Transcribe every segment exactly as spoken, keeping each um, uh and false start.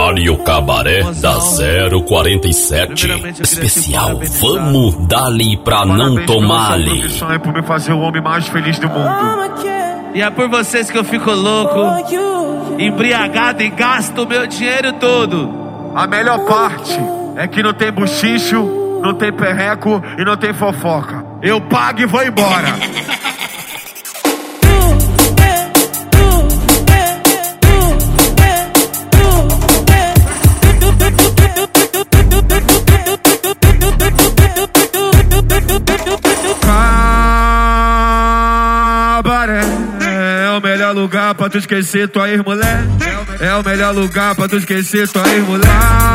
Rádio Cabaré da zero quarenta e sete. Especial, vamos dali pra não tomar-lhe. É por me fazer o homem mais feliz do mundo. E é por vocês que eu fico louco, embriagado e gasto o meu dinheiro todo. A melhor parte é que não tem buchicho, não tem perreco e não tem fofoca. Eu pago e vou embora. Cabaré é o melhor lugar pra tu esquecer tua ex-mulher. É o melhor lugar pra tu esquecer tua ex-mulher.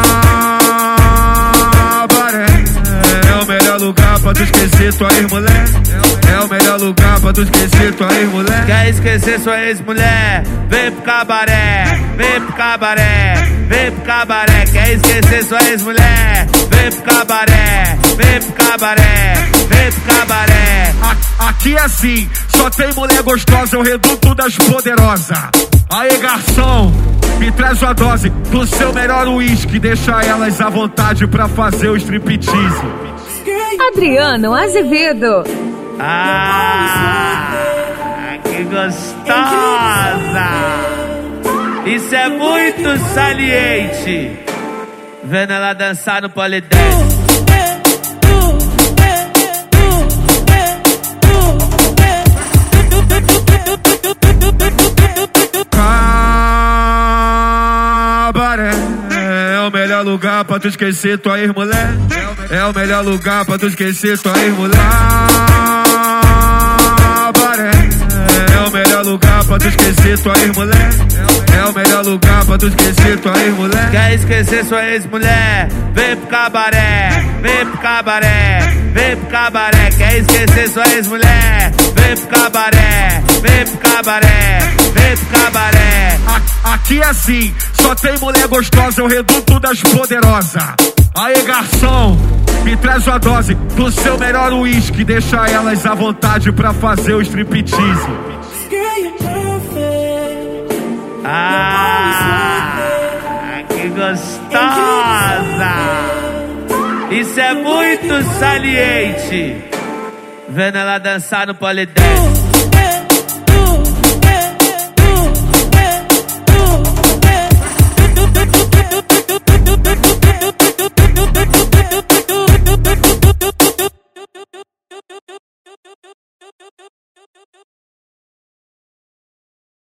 Cabaré é o melhor lugar pra tu esquecer tua ex-mulher. É o melhor lugar pra tu esquecer tua ex-mulher. Quer esquecer sua ex-mulher? Vem pro cabaré, vem pro cabaré, vem pro cabaré. Quer esquecer sua ex-mulher? Vem pro cabaré, vem pro cabaré, vem pro cabaré. Aqui é assim, só tem mulher gostosa, é o reduto das poderosas. Aí, garçom, me traz uma dose do seu melhor uísque, deixa elas à vontade pra fazer o striptease. Adriano Azevedo. Ah, que gostosa! Isso é muito saliente. Vendo ela dançar no polidense. Cabaré é o melhor lugar pra tu esquecer tua ex-mulher. É o melhor lugar pra tu esquecer tua ex-mulher. Cabaré é o melhor lugar pra tu esquecer tua ex-mulher. É o melhor lugar pra tu esquecer tua ex-mulher. Quer esquecer sua ex-mulher? Vem pro cabaré, vem pro cabaré, vem pro cabaré. Quer esquecer sua ex-mulher? Vem pro cabaré, vem pro cabaré, vem pro cabaré. Aqui é assim, só tem mulher gostosa, é o reduto das poderosas. Aí, garçom, me traz uma dose do seu melhor uísque, deixa elas à vontade pra fazer o striptease. Ah, que gostosa! Isso é muito saliente. Vendo ela dançar no polidense.